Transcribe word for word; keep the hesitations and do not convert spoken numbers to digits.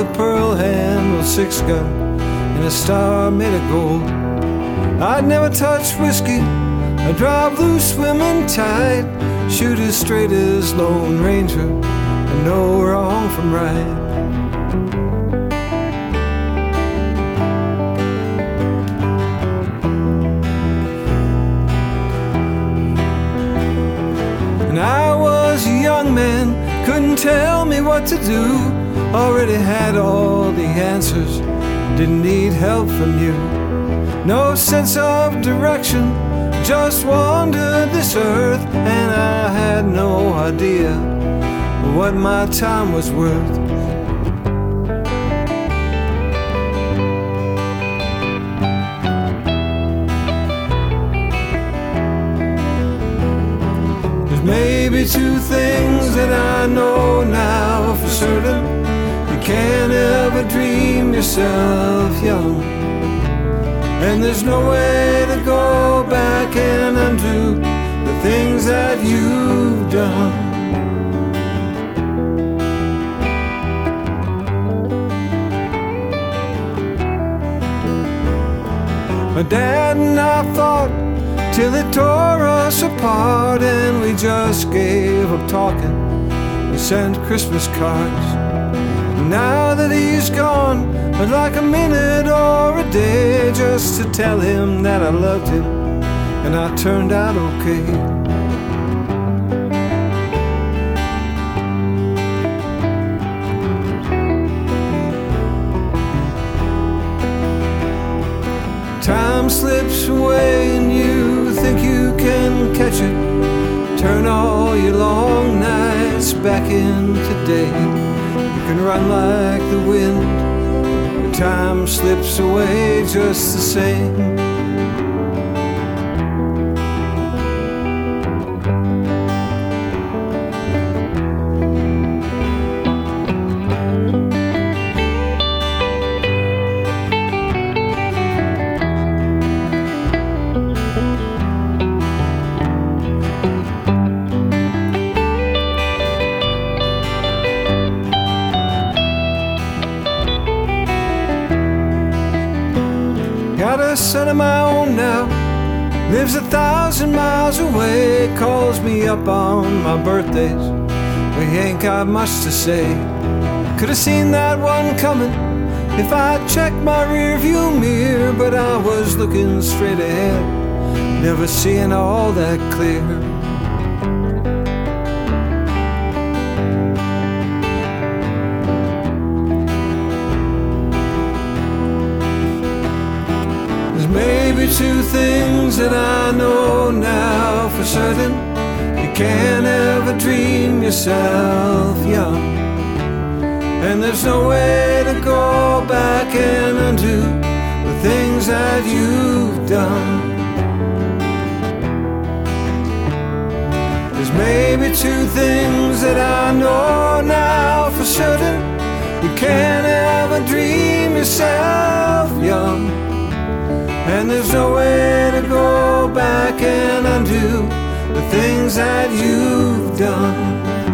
a pearl-handled six-gun and a star made of gold. I'd never touch whiskey, I'd drive loose, women tight, shoot as straight as Lone Ranger, and know wrong from right. And I was a young man, couldn't tell me what to do, already had all the answers, didn't need help from you. No sense of direction, just wandered this earth, and I had no idea what my time was worth. There's maybe two things that I know now for certain: you can't ever dream yourself young, and there's no way to go back and undo the things that you've done. My dad and I fought till it tore us apart, and we just gave up talking and sent Christmas cards. Now that he's gone, I'd like a minute or a day just to tell him that I loved him and I turned out okay. Time slips away and you think you can catch it, turn all your long nights back into day. You can run like the wind, but time slips away just the same. Got a son of my own now, lives a thousand miles away, calls me up on my birthdays, we ain't got much to say. Could've seen that one coming if I checked my rearview mirror, but I was looking straight ahead, never seeing all that clear. Maybe two things that I know now for certain: you can't ever dream yourself young, and there's no way to go back and undo the things that you've done. There's maybe two things that I know now for certain: you can't ever dream yourself young, and there's no way to go back and undo the things that you've done.